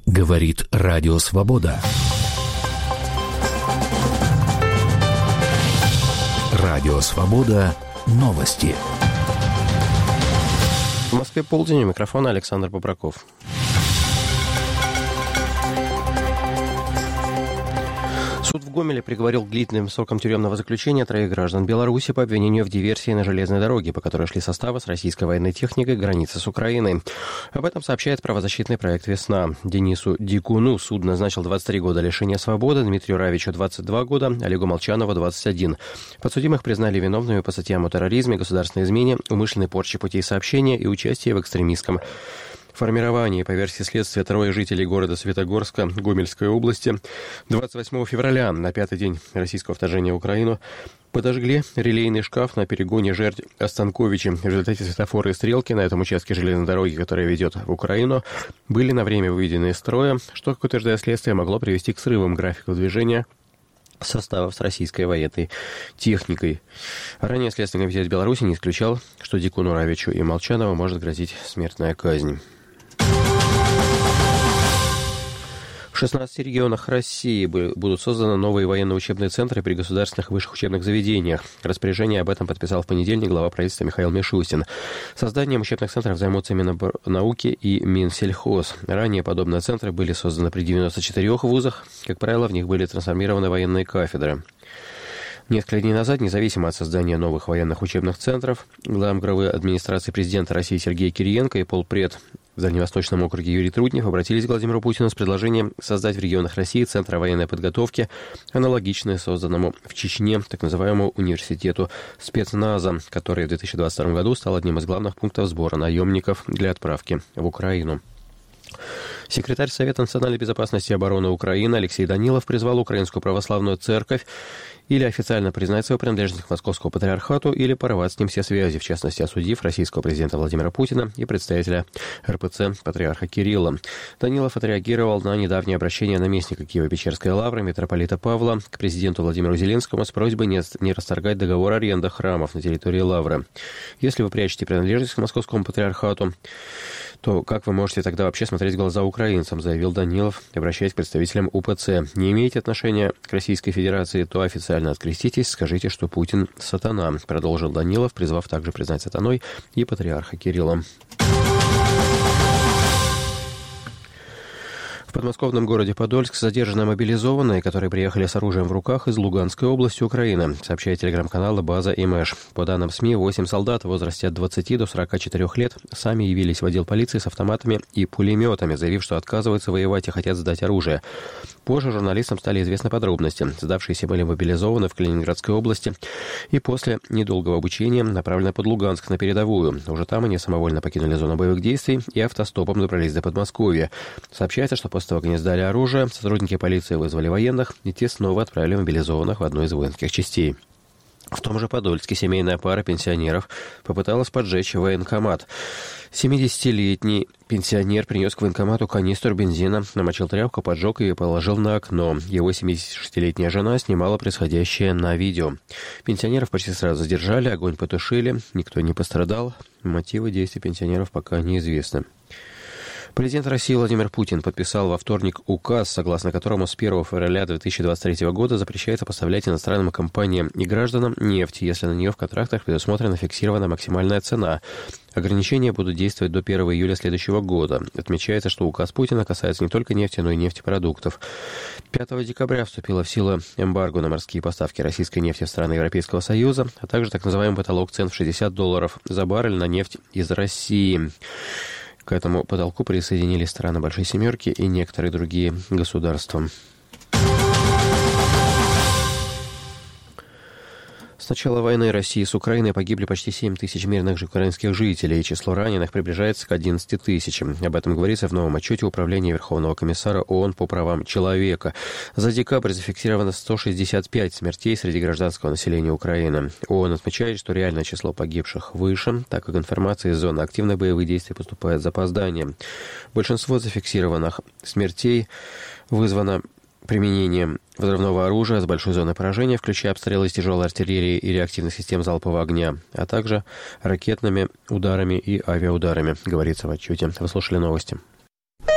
Говорит Радио Свобода. Радио Свобода. Новости. В Москве полдень, у микрофона Александр Попраков. Суд в Гомеле приговорил к длительным срокам тюремного заключения 3 граждан Беларуси по обвинению в диверсии на железной дороге, по которой шли составы с российской военной техникой к границе с Украиной. Об этом сообщает правозащитный проект «Весна». Денису Дикуну суд назначил 23 года лишения свободы, Дмитрию Равичу 22 года, Олегу Молчанову 21. Подсудимых признали виновными по статьям о терроризме, государственной измене, умышленной порче путей сообщения и участии в экстремистском формировании. По версии следствия, 3 жителей города Светогорска Гомельской области 28 февраля, на 5-й день российского вторжения в Украину, подожгли релейный шкаф на перегоне Жердь Останковичи. В результате светофоры и стрелки на этом участке железной дороги, которая ведет в Украину, были на время выведены из строя, что, как утверждает следствие, могло привести к срывам графиков движения составов с российской военной техникой. Ранее Следственный комитет Беларуси не исключал, что Дикуну, Равичу и Молчанову может грозить смертная казнь. В 16 регионах России будут созданы новые военно-учебные центры при государственных высших учебных заведениях. Распоряжение об этом подписал в понедельник глава правительства Михаил Мишустин. Созданием учебных центров займутся Миноборнауки и Минсельхоз. Ранее подобные центры были созданы при 94 вузах. Как правило, в них были трансформированы военные кафедры. Несколько дней назад, независимо от создания новых военных учебных центров, главы администрации президента России Сергей Кириенко и полпред в Дальневосточном округе Юрий Трутнев обратились к Владимиру Путину с предложением создать в регионах России центры военной подготовки, аналогичные созданному в Чечне так называемому университету спецназа, который в 2022 году стал одним из главных пунктов сбора наемников для отправки в Украину. Секретарь Совета национальной безопасности и обороны Украины Алексей Данилов призвал Украинскую православную церковь или официально признать свою принадлежность к Московскому патриархату, или порвать с ним все связи, в частности, осудив российского президента Владимира Путина и представителя РПЦ патриарха Кирилла. Данилов отреагировал на недавнее обращение наместника Киево-Печерской лавры митрополита Павла к президенту Владимиру Зеленскому с просьбой не расторгать договор аренды храмов на территории лавры. Если вы прячете принадлежность к Московскому патриархату, то как вы можете тогда вообще смотреть в глаза украинцам, заявил Данилов, обращаясь к представителям УПЦ. Не имеете отношения к Российской Федерации, то официально откреститесь, скажите, что Путин сатана, продолжил Данилов, призвав также признать сатаной и патриарха Кирилла. В подмосковном городе Подольск задержаны мобилизованные, которые приехали с оружием в руках из Луганской области Украины, сообщает телеграм-канал «База ИМЭШ». По данным СМИ, 8 солдат в возрасте от 20 до 44 лет сами явились в отдел полиции с автоматами и пулеметами, заявив, что отказываются воевать и хотят сдать оружие. Позже журналистам стали известны подробности. Сдавшиеся были мобилизованы в Калининградской области и после недолгого обучения направлены под Луганск на передовую. Уже там они самовольно покинули зону боевых действий и автостопом добрались до Подмосковья. Сообщается, что после того, как они сдали оружие, сотрудники полиции вызвали военных, и те снова отправили мобилизованных в одну из воинских частей. В том же Подольске семейная пара пенсионеров попыталась поджечь военкомат. 70-летний пенсионер принес к военкомату канистру бензина, намочил тряпку, поджег ее и положил на окно. Его 76-летняя жена снимала происходящее на видео. Пенсионеров почти сразу задержали, огонь потушили, никто не пострадал. Мотивы действий пенсионеров пока неизвестны. Президент России Владимир Путин подписал во вторник указ, согласно которому с 1 февраля 2023 года запрещается поставлять иностранным компаниям и гражданам нефть, если на нее в контрактах предусмотрена фиксированная максимальная цена. Ограничения будут действовать до 1 июля следующего года. Отмечается, что указ Путина касается не только нефти, но и нефтепродуктов. 5 декабря вступила в силу эмбарго на морские поставки российской нефти в страны Европейского Союза, а также так называемый потолок цен в $60 за баррель на нефть из России. К этому потолку присоединились страны Большой Семерки и некоторые другие государства. С начала войны России с Украиной погибли почти 7 тысяч мирных же украинских жителей, и число раненых приближается к 11 тысячам. Об этом говорится в новом отчете Управления Верховного комиссара ООН по правам человека. За декабрь зафиксировано 165 смертей среди гражданского населения Украины. ООН отмечает, что реальное число погибших выше, так как информация из зоны активных боевых действий поступает с запозданием. Большинство зафиксированных смертей вызвано применением взрывного оружия с большой зоной поражения, включая обстрелы из тяжелой артиллерии и реактивных систем залпового огня, а также ракетными ударами и авиаударами, говорится в отчете. Вы слушали новости.